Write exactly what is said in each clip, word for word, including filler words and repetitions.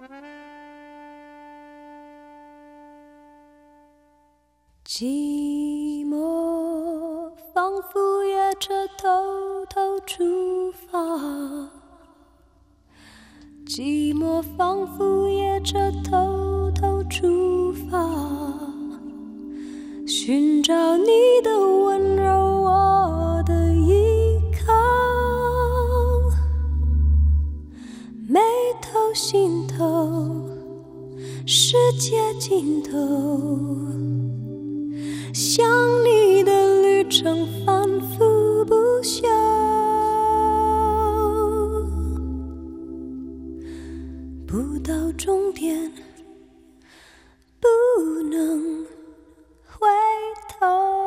寂寞仿佛也着偷偷出发，寂寞仿佛也着偷偷出发，寻找你的温柔，我的依靠，眉头心头，世界尽头，想你的旅程反复不休，不到终点不能回头。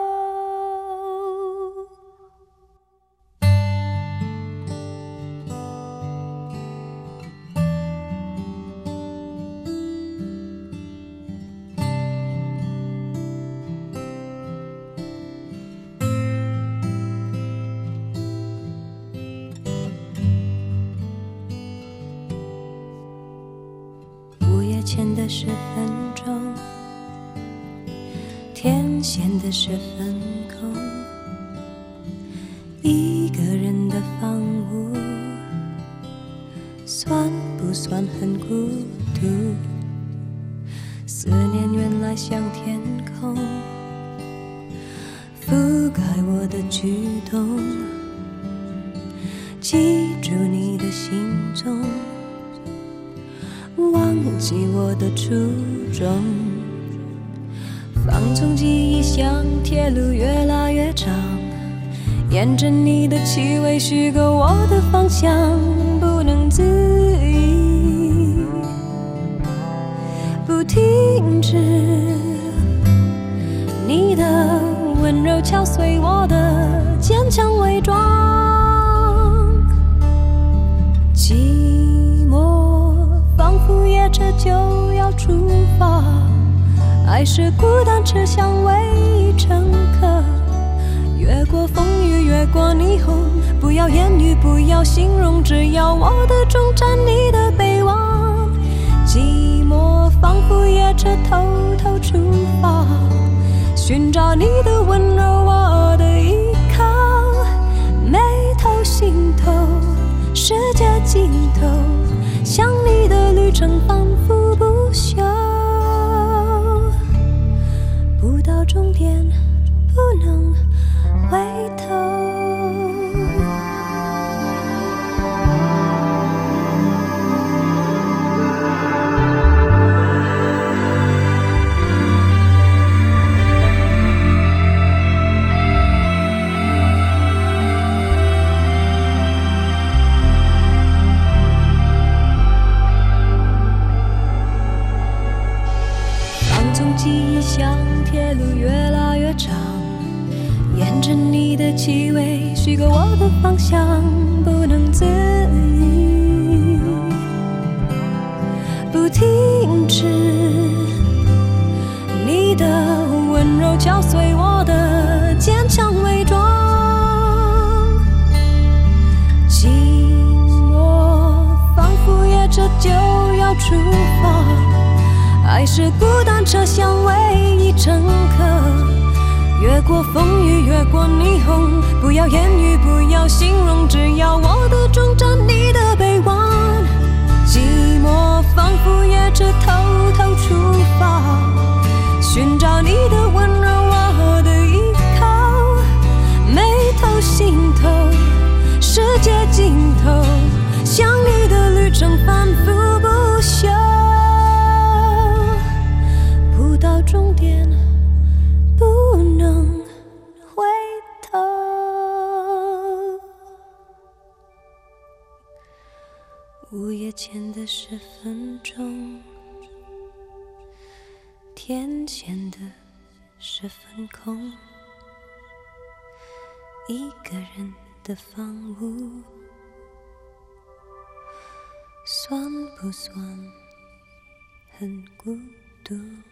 前的十分钟，天显得十分空，一个人的房屋，算不算很孤独？思念原来像天空，覆盖我的举动，记住你的行踪，忘记我的初衷，放纵记忆像铁路越拉越长，沿着你的气味虚构我的方向，不能自已，不停止，你的温柔敲碎我的坚强伪装，寂寞仿佛夜车就要出发，爱是孤单车厢唯一乘客，越过风雨越过霓虹，不要言语不要形容，只要我的终站你的北望，寂寞仿佛夜车偷偷出发，寻找你的温柔我的依靠，眉头心头世界尽头，想你的旅程反复不休，不到终点不能回头。记忆像铁路越拉越长，沿着你的气味虚构我的方向，不能自已，不停止，你的温柔敲碎我的坚强伪装，寂寞仿佛夜车就要出发，爱是孤单车厢唯一乘客，越过风雨越过霓虹，不要言语不要形容，只要我的终站你的北望，寂寞仿佛夜车偷偷出发，寻找你的温柔我的依靠，眉头心头世界尽头，想你的旅程反复不休，到终点不能回头。午夜前的十分钟，天显得十分空，一个人的房屋，算不算很孤独？